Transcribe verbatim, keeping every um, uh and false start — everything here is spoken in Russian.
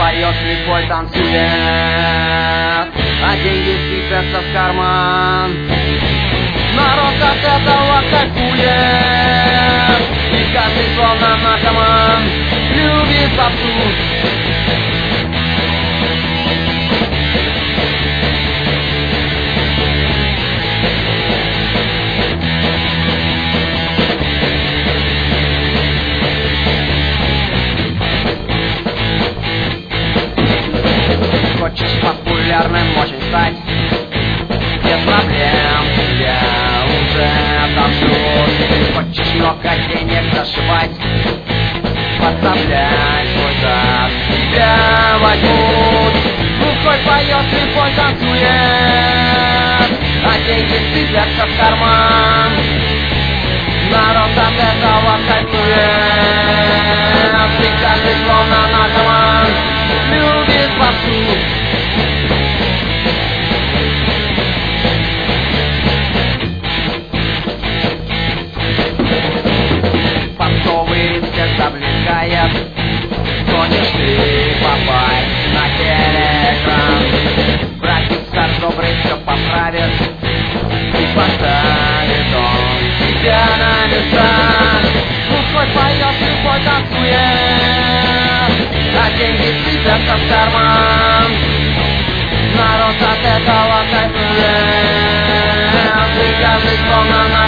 поет, слепой танцует, а деньги сыпятся в карман. Народ от этого кайфует, и каждый словно наркоман любит попсу. Хочешь популярным очень стать, без проблем тебе уже дадут. Хочешь много денег зашивать, подставлять свой зад, тебя возьмут. Рукой поет, слепой танцует, а деньги сыпятся в карман. Народ от этого кайфует, и каждый словно наркоман любит попсу. Попсовый всех завлекает, хочешь ты попасть на телеэкран. Братик стар добрый все поправит, и поставит он тебя на места. Глухой поет, слепой танцует, а деньги сыпятся в карман. Народ от этого кайфует, и каждый словно на